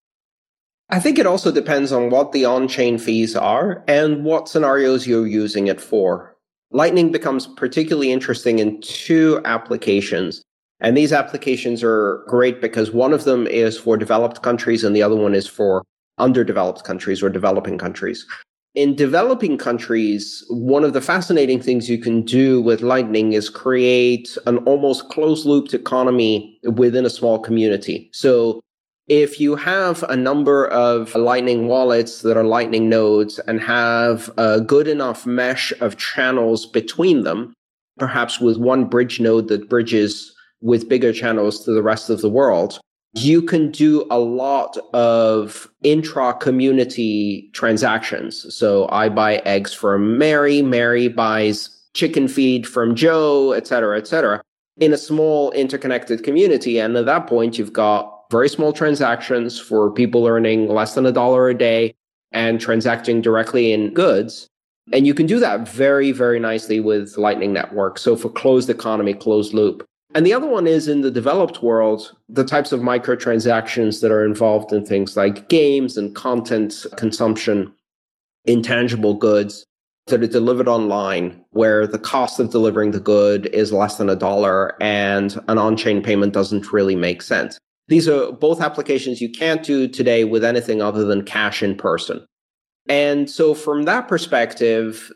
I think it also depends on what the on-chain fees are and what scenarios you're using it for. Lightning becomes particularly interesting in 2 applications. And these applications are great because one of them is for developed countries and the other one is for underdeveloped countries or developing countries. In developing countries, one of the fascinating things you can do with Lightning is create an almost closed-looped economy within a small community. So if you have a number of Lightning wallets that are Lightning nodes and have a good enough mesh of channels between them, perhaps with one bridge node that bridges with bigger channels to the rest of the world, you can do a lot of intra-community transactions. So I buy eggs from Mary, Mary buys chicken feed from Joe, et cetera, in a small interconnected community. And at that point, you've got very small transactions for people earning less than $1 a day and transacting directly in goods. And you can do that very, very nicely with Lightning Network. So for closed economy, closed loop. And the other one is in the developed world, the types of microtransactions that are involved in things like games and content consumption, intangible goods that are delivered online, where the cost of delivering the good is less than $1 and an on-chain payment doesn't really make sense. These are both applications you can't do today with anything other than cash in person. And so from that perspective,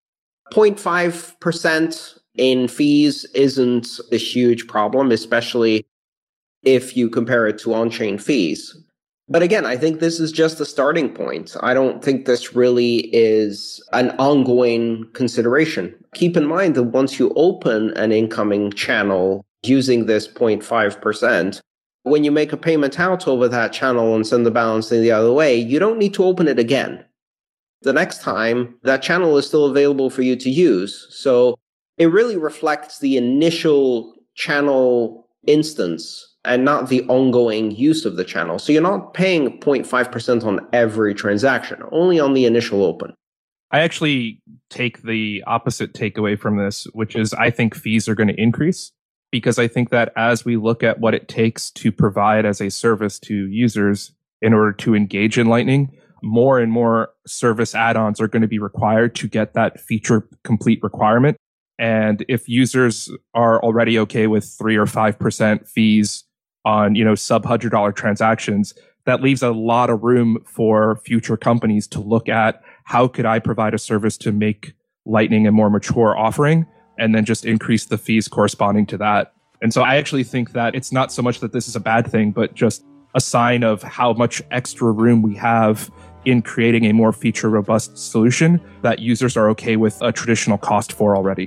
0.5% in fees isn't a huge problem, especially if you compare it to on-chain fees. But again, I think this is just a starting point. I don't think this really is an ongoing consideration. Keep in mind that once you open an incoming channel using this 0.5%, when you make a payment out over that channel and send the balance in the other way, you don't need to open it again. The next time, that channel is still available for you to use. So it really reflects the initial channel instance and not the ongoing use of the channel. So you're not paying 0.5% on every transaction, only on the initial open. I actually take the opposite takeaway from this, which is I think fees are going to increase. because I think that as we look at what it takes to provide as a service to users in order to engage in Lightning, more and more service add-ons are going to be required to get that feature complete requirement. And if users are already okay with 3 or 5% fees on, sub $100 transactions, that leaves a lot of room for future companies to look at how could I provide a service to make Lightning a more mature offering, and then just increase the fees corresponding to that. And so I actually think that it's not so much that this is a bad thing, but just a sign of how much extra room we have in creating a more feature robust solution that users are okay with a traditional cost for already.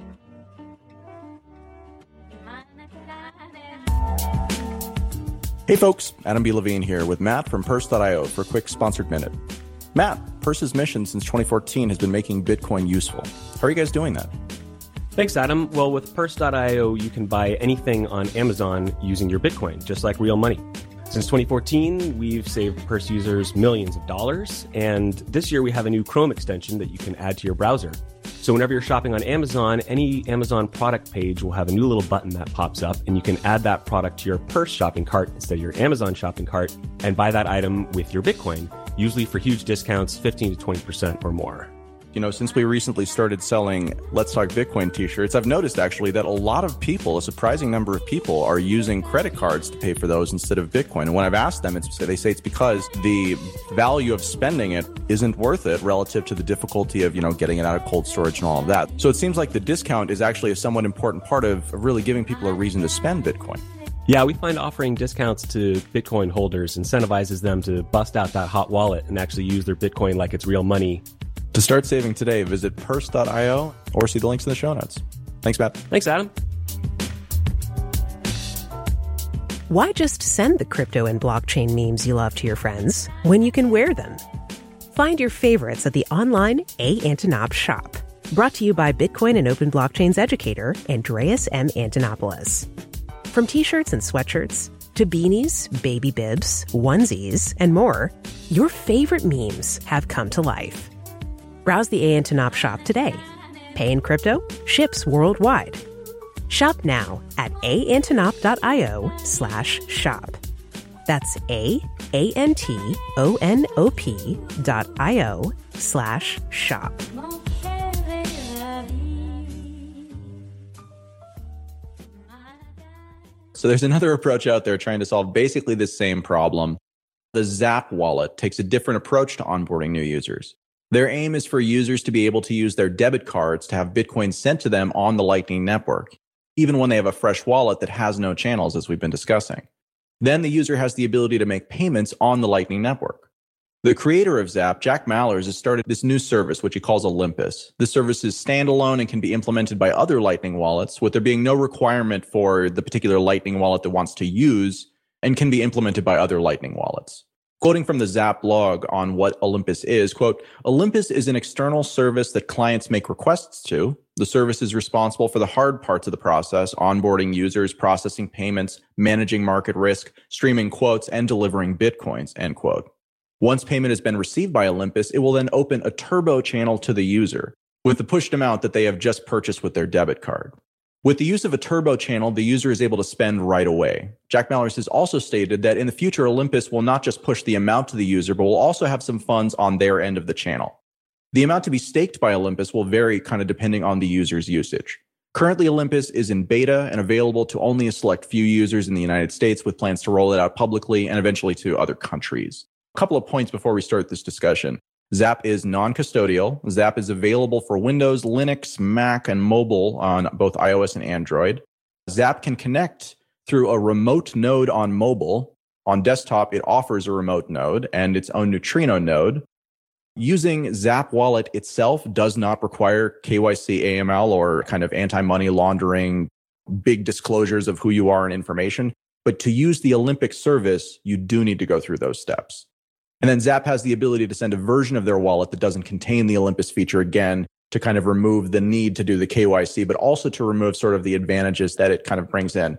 Hey folks, Adam B. Levine here with Matt from Purse.io for a quick sponsored minute. Matt, Purse's mission since 2014 has been making Bitcoin useful. How are you guys doing that? Thanks, Adam. Well, with Purse.io, you can buy anything on Amazon using your Bitcoin, just like real money. Since 2014, we've saved Purse users millions of dollars, and this year we have a new Chrome extension that you can add to your browser. So whenever you're shopping on Amazon, any Amazon product page will have a new little button that pops up, and you can add that product to your Purse shopping cart instead of your Amazon shopping cart and buy that item with your Bitcoin, usually for huge discounts, 15 to 20% or more. Since we recently started selling Let's Talk Bitcoin t-shirts, I've noticed actually that a lot of people, a surprising number of people, are using credit cards to pay for those instead of Bitcoin. And when I've asked them, they say it's because the value of spending it isn't worth it relative to the difficulty of, getting it out of cold storage and all of that. So it seems like the discount is actually a somewhat important part of really giving people a reason to spend Bitcoin. Yeah, we find offering discounts to Bitcoin holders incentivizes them to bust out that hot wallet and actually use their Bitcoin like it's real money. To start saving today, visit Purse.io or see the links in the show notes. Thanks, Matt. Thanks, Adam. Why just send the crypto and blockchain memes you love to your friends when you can wear them? Find your favorites at the online A. Antonop shop. Brought to you by Bitcoin and Open Blockchain's educator, Andreas M. Antonopoulos. From t-shirts and sweatshirts to beanies, baby bibs, onesies, and more, your favorite memes have come to life. Browse the A. Antonop shop today. Pay in crypto, ships worldwide. Shop now at aantonop.io/shop. That's AANTONOP.io/shop. So there's another approach out there trying to solve basically the same problem. The Zap wallet takes a different approach to onboarding new users. Their aim is for users to be able to use their debit cards to have Bitcoin sent to them on the Lightning Network, even when they have a fresh wallet that has no channels, as we've been discussing. Then the user has the ability to make payments on the Lightning Network. The creator of Zap, Jack Mallers, has started this new service, which he calls Olympus. This service is standalone and can be implemented by other Lightning wallets, with there being no requirement for the particular Lightning wallet that wants to use, and can be implemented by other Lightning wallets. Quoting from the Zap blog on what Olympus is, quote, Olympus is an external service that clients make requests to. The service is responsible for the hard parts of the process, onboarding users, processing payments, managing market risk, streaming quotes, and delivering Bitcoins, end quote. Once payment has been received by Olympus, it will then open a turbo channel to the user with the pushed amount that they have just purchased with their debit card. With the use of a turbo channel, the user is able to spend right away. Jack Mallers has also stated that in the future, Olympus will not just push the amount to the user, but will also have some funds on their end of the channel. The amount to be staked by Olympus will vary kind of depending on the user's usage. Currently, Olympus is in beta and available to only a select few users in the United States, with plans to roll it out publicly and eventually to other countries. A couple of points before we start this discussion. Zap is non-custodial. Zap is available for Windows, Linux, Mac, and mobile on both iOS and Android. Zap can connect through a remote node on mobile. On desktop, it offers a remote node and its own neutrino node. Using Zap Wallet itself does not require KYC, AML, or kind of anti-money laundering, big disclosures of who you are and information. But to use the Olympic service, you do need to go through those steps. And then Zap has the ability to send a version of their wallet that doesn't contain the Olympus feature, again, to kind of remove the need to do the KYC, but also to remove sort of the advantages that it kind of brings in.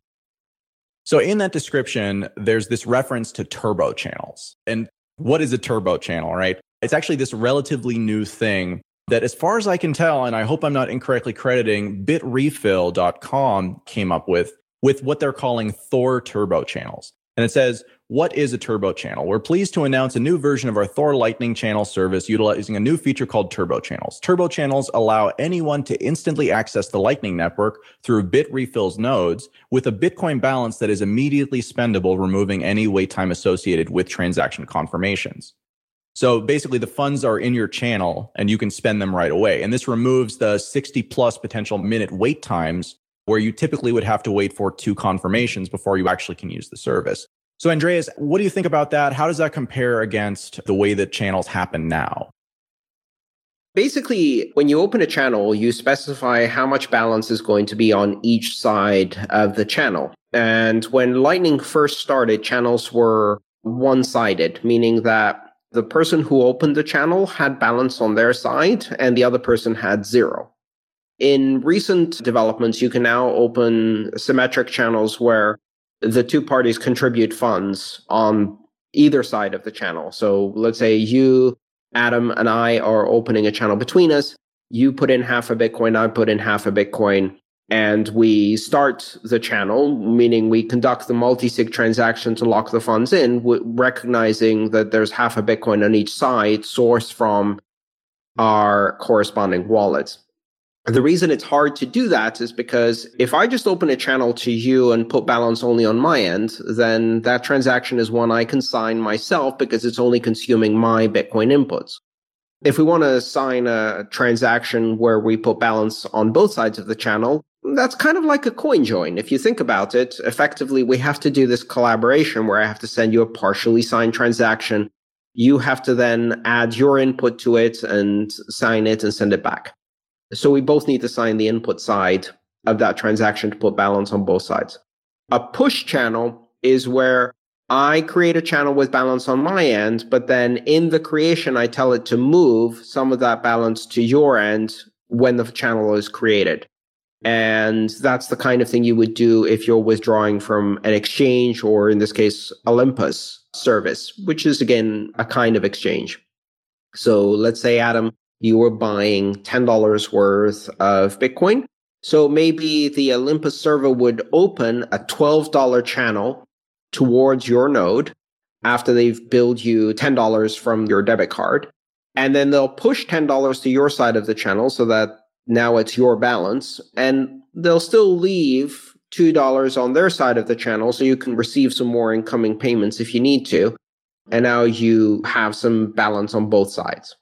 So in that description, there's this reference to turbo channels. And what is a turbo channel, right? It's actually this relatively new thing that, as far as I can tell, and I hope I'm not incorrectly crediting, bitrefill.com came up with what they're calling Thor turbo channels. And it says, what is a turbo channel? We're pleased to announce a new version of our Thor Lightning channel service utilizing a new feature called turbo channels. Turbo channels allow anyone to instantly access the Lightning Network through Bitrefill's nodes with a Bitcoin balance that is immediately spendable, removing any wait time associated with transaction confirmations. So basically, the funds are in your channel and you can spend them right away. And this removes the 60 plus potential minute wait times where you typically would have to wait for 2 confirmations before you actually can use the service. So Andreas, what do you think about that? How does that compare against the way that channels happen now? Basically, when you open a channel, you specify how much balance is going to be on each side of the channel. And when Lightning first started, channels were one-sided, meaning that the person who opened the channel had balance on their side and the other person had 0. In recent developments, you can now open symmetric channels where the 2 parties contribute funds on either side of the channel. So let's say you, Adam, and I are opening a channel between us. You put in half a Bitcoin, I put in half a Bitcoin, and we start the channel, meaning we conduct the multi-sig transaction to lock the funds in, recognizing that there's half a Bitcoin on each side sourced from our corresponding wallets. The reason it's hard to do that is because if I just open a channel to you and put balance only on my end, then that transaction is one I can sign myself because it's only consuming my Bitcoin inputs. If we want to sign a transaction where we put balance on both sides of the channel, that's kind of like a coin join. If you think about it, effectively, we have to do this collaboration where I have to send you a partially signed transaction. You have to then add your input to it and sign it and send it back. So we both need to sign the input side of that transaction to put balance on both sides. A push channel is where I create a channel with balance on my end, but then in the creation, I tell it to move some of that balance to your end when the channel is created. And that's the kind of thing you would do if you're withdrawing from an exchange, or in this case, Olympus service, which is, again, a kind of exchange. So let's say, Adam, you were buying $10 worth of Bitcoin. So maybe the Olympus server would open a $12 channel towards your node after they've billed you $10 from your debit card. And then they'll push $10 to your side of the channel so that now it's your balance. And they'll still leave $2 on their side of the channel so you can receive some more incoming payments if you need to. And now you have some balance on both sides.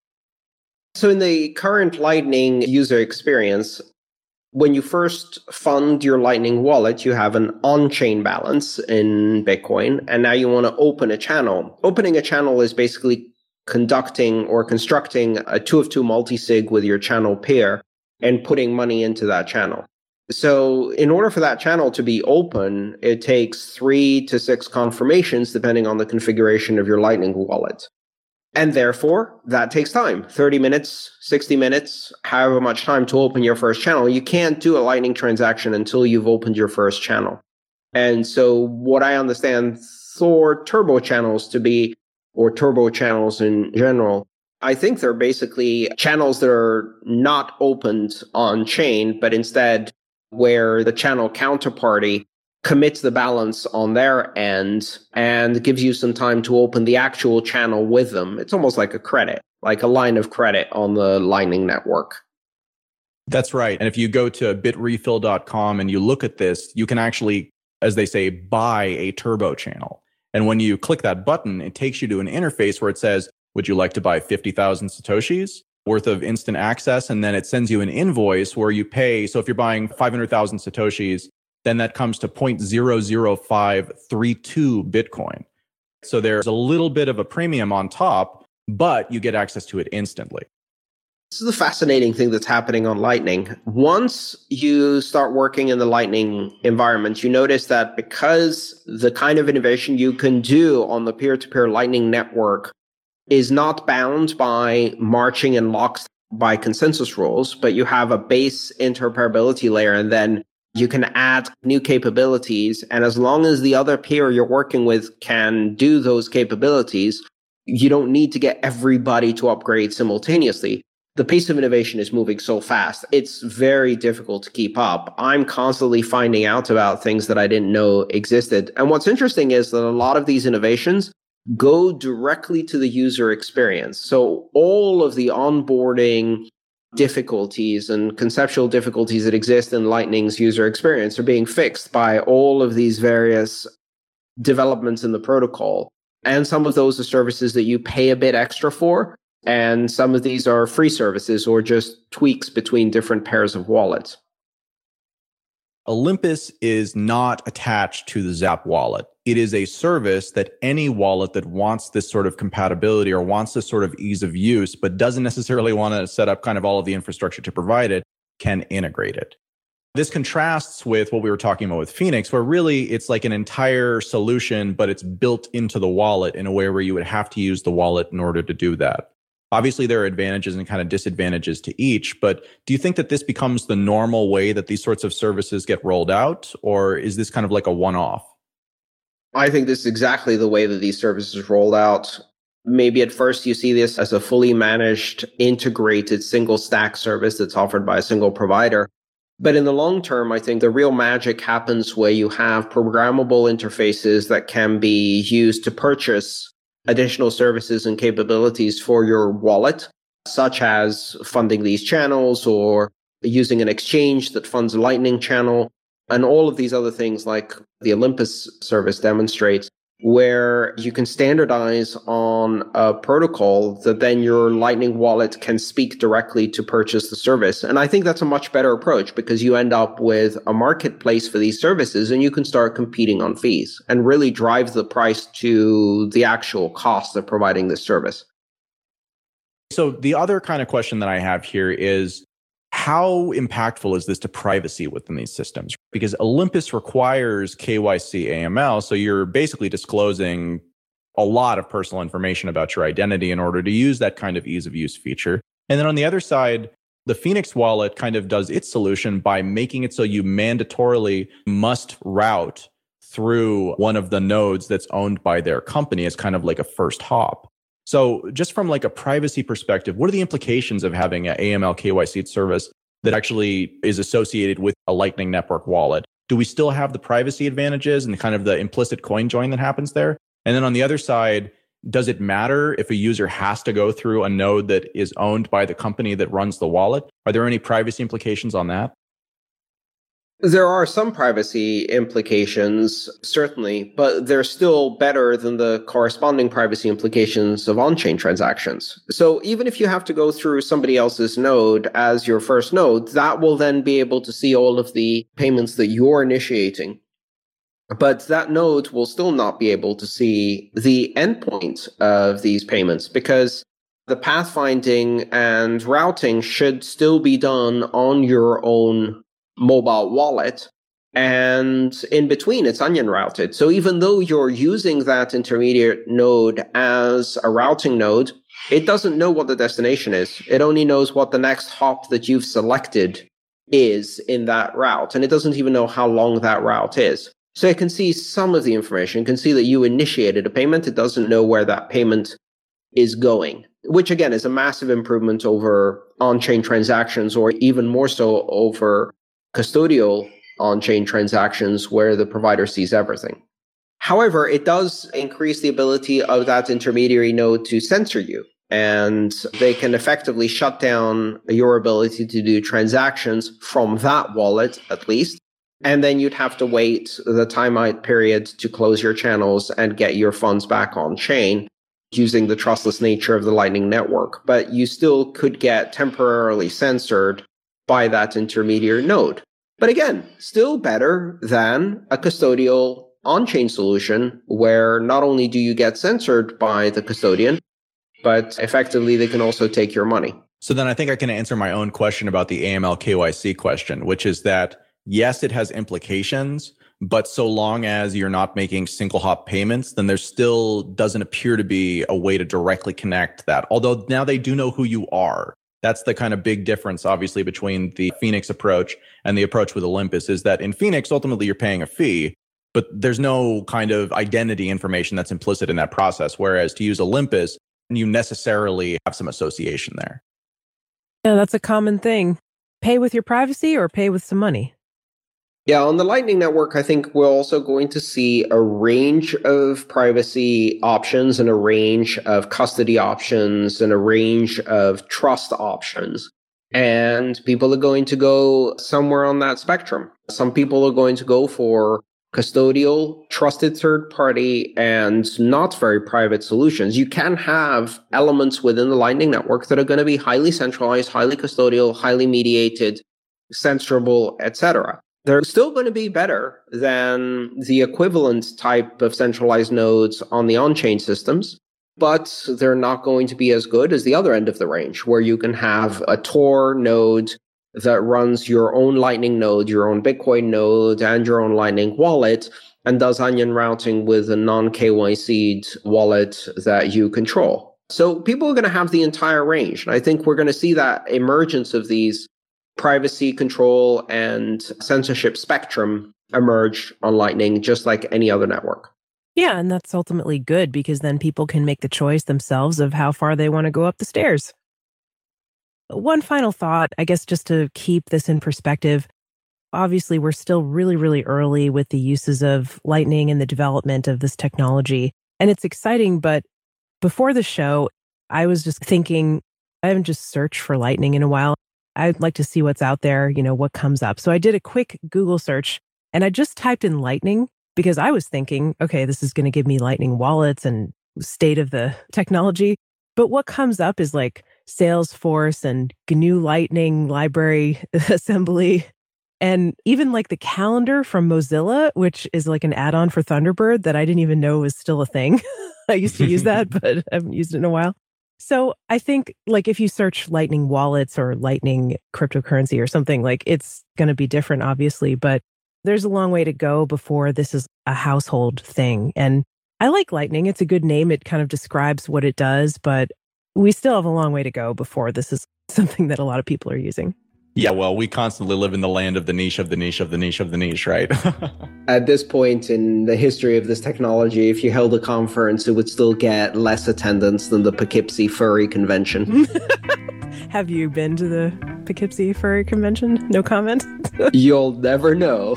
So in the current Lightning user experience, when you first fund your Lightning wallet, you have an on-chain balance in Bitcoin, and now you want to open a channel. Opening a channel is basically conducting or constructing a 2 of 2 multi-sig with your channel pair and putting money into that channel. So in order for that channel to be open, it takes 3 to 6 confirmations depending on the configuration of your Lightning wallet. And therefore, that takes time, 30 minutes, 60 minutes, however much time to open your first channel. You can't do a Lightning transaction until you've opened your first channel. And so what I understand Thor turbo channels to be, or turbo channels in general, I think they're basically channels that are not opened on chain, but instead where the channel counterparty commits the balance on their end and gives you some time to open the actual channel with them. It's almost like a credit, like a line of credit on the Lightning Network. That's right. And if you go to bitrefill.com and you look at this, you can actually, as they say, buy a turbo channel. And when you click that button, it takes you to an interface where it says, would you like to buy 50,000 Satoshis worth of instant access? And then it sends you an invoice where you pay. So if you're buying 500,000 Satoshis, then that comes to 0.00532 Bitcoin. So there's a little bit of a premium on top, but you get access to it instantly. This is the fascinating thing that's happening on Lightning. Once you start working in the Lightning environment, you notice that because the kind of innovation you can do on the peer-to-peer Lightning network is not bound by marching in locks by consensus rules, but you have a base interoperability layer, and then you can add new capabilities. And as long as the other peer you're working with can do those capabilities, you don't need to get everybody to upgrade simultaneously. the pace of innovation is moving so fast. It's very difficult to keep up. I'm constantly finding out about things that I didn't know existed. And what's interesting is that a lot of these innovations go directly to the user experience. So all of the onboarding difficulties and conceptual difficulties that exist in Lightning's user experience are being fixed by all of these various developments in the protocol. And some of those are services that you pay a bit extra for. And some of these are free services or just tweaks between different pairs of wallets. Olympus is not attached to the Zap wallet. It is a service that any wallet that wants this sort of compatibility or wants this sort of ease of use, but doesn't necessarily want to set up kind of all of the infrastructure to provide it, can integrate it. This contrasts with what we were talking about with Phoenix, where really it's like an entire solution, but it's built into the wallet in a way where you would have to use the wallet in order to do that. Obviously, there are advantages and kind of disadvantages to each, but do you think that this becomes the normal way that these sorts of services get rolled out, or is this kind of like a one-off? I think this is exactly the way that these services rolled out. Maybe at first you see this as a fully managed, integrated single stack service that's offered by a single provider. But in the long term, I think the real magic happens where you have programmable interfaces that can be used to purchase additional services and capabilities for your wallet, such as funding these channels or using an exchange that funds a Lightning channel, and all of these other things like the Olympus service demonstrates, where you can standardize on a protocol that then your Lightning wallet can speak directly to purchase the service. And I think that's a much better approach because you end up with a marketplace for these services and you can start competing on fees and really drive the price to the actual cost of providing this service. So the other kind of question that I have here is, how impactful is this to privacy within these systems? Because Olympus requires KYC AML, so you're basically disclosing a lot of personal information about your identity in order to use that kind of ease of use feature. And then on the other side, the Phoenix wallet kind of does its solution by making it so you mandatorily must route through one of the nodes that's owned by their company as kind of like a first hop. So just from like a privacy perspective, what are the implications of having an AML KYC service that actually is associated with a Lightning Network wallet? Do we still have the privacy advantages and kind of the implicit coin join that happens there? And then on the other side, does it matter if a user has to go through a node that is owned by the company that runs the wallet? Are there any privacy implications on that? There are some privacy implications, certainly, but they're still better than the corresponding privacy implications of on-chain transactions. So even if you have to go through somebody else's node as your first node, that will then be able to see all of the payments that you're initiating. But that node will still not be able to see the endpoint of these payments because the pathfinding and routing should still be done on your own mobile wallet, and in between it's onion routed. So even though you're using that intermediate node as a routing node, it doesn't know what the destination is. It only knows what the next hop that you've selected is in that route, and it doesn't even know how long that route is. So it can see some of the information. It can see that you initiated a payment. It doesn't know where that payment is going, which again is a massive improvement over on-chain transactions, or even more so over custodial on-chain transactions where the provider sees everything. However, it does increase the ability of that intermediary node to censor you, and they can effectively shut down your ability to do transactions from that wallet, at least. And then you'd have to wait the timeout period to close your channels and get your funds back on chain using the trustless nature of the Lightning Network. But you still could get temporarily censored by that intermediary node. But again, still better than a custodial on-chain solution where not only do you get censored by the custodian, but effectively they can also take your money. So then I think I can answer my own question about the AML KYC question, which is that yes, it has implications, but so long as you're not making single hop payments, then there still doesn't appear to be a way to directly connect that. Although now they do know who you are. That's the kind of big difference, obviously, between the Phoenix approach and the approach with Olympus, is that in Phoenix, ultimately, you're paying a fee, but there's no kind of identity information that's implicit in that process. Whereas to use Olympus, you necessarily have some association there. Yeah, that's a common thing. Pay with your privacy or pay with some money. Yeah, on the Lightning Network, I think we're also going to see a range of privacy options and a range of custody options and a range of trust options. And people are going to go somewhere on that spectrum. Some people are going to go for custodial, trusted third party, and not very private solutions. You can have elements within the Lightning Network that are going to be highly centralized, highly custodial, highly mediated, censorable, etc. They're still going to be better than the equivalent type of centralized nodes on the on-chain systems, but they're not going to be as good as the other end of the range, where you can have a Tor node that runs your own Lightning node, your own Bitcoin node, and your own Lightning wallet, and does onion routing with a non-KYC'd wallet that you control. So people are going to have the entire range. And I think we're going to see that emergence of these privacy control and censorship spectrum emerge on Lightning, just like any other network. Yeah, and that's ultimately good because then people can make the choice themselves of how far they want to go up the stairs. One final thought, I guess, just to keep this in perspective. Obviously, we're still really, really early with the uses of Lightning and the development of this technology. And it's exciting, but before the show, I was just thinking, I haven't just searched for Lightning in a while. I'd like to see what's out there, what comes up. So I did a quick Google search and I just typed in Lightning because I was thinking, okay, this is going to give me Lightning wallets and state of the technology. But what comes up is like Salesforce and GNU Lightning library assembly, and even like the calendar from Mozilla, which is like an add-on for Thunderbird that I didn't even know was still a thing. I used to use that, but I haven't used it in a while. So I think like if you search Lightning wallets or Lightning cryptocurrency or something, like it's going to be different, obviously, but there's a long way to go before this is a household thing. And I like Lightning. It's a good name. It kind of describes what it does, but we still have a long way to go before this is something that a lot of people are using. Yeah, well, we constantly live in the land of the niche of the niche of the niche of the niche, right? At this point in the history of this technology, if you held a conference, it would still get less attendance than the Poughkeepsie Furry Convention. Have you been to the Poughkeepsie Furry Convention? No comment? You'll never know.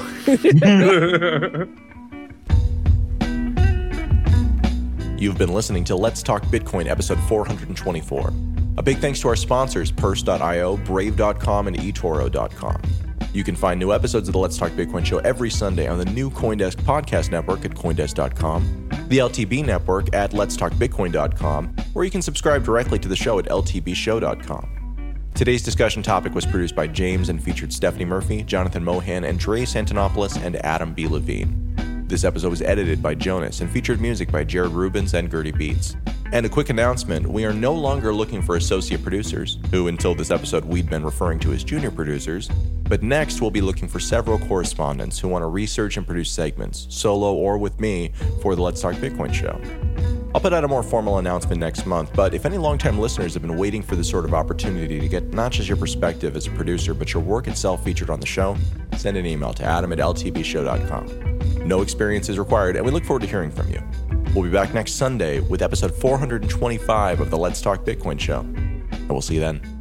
You've been listening to Let's Talk Bitcoin, episode 424. A big thanks to our sponsors, Purse.io, Brave.com, and eToro.com. You can find new episodes of the Let's Talk Bitcoin show every Sunday on the new CoinDesk podcast network at CoinDesk.com, the LTB network at Let'sTalkBitcoin.com, or you can subscribe directly to the show at LTBShow.com. Today's discussion topic was produced by James and featured Stephanie Murphy, Jonathan Mohan, Andreas Antonopoulos, and Adam B. Levine. This episode was edited by Jonas and featured music by Jared Rubens and Gertie Beats. And a quick announcement, we are no longer looking for associate producers, who until this episode we'd been referring to as junior producers, but next we'll be looking for several correspondents who want to research and produce segments, solo or with me, for the Let's Talk Bitcoin show. I'll put out a more formal announcement next month, but if any longtime listeners have been waiting for this sort of opportunity to get not just your perspective as a producer, but your work itself featured on the show, send an email to adam@ltbshow.com. No experience is required, and we look forward to hearing from you. We'll be back next Sunday with episode 425 of the Let's Talk Bitcoin show, and we'll see you then.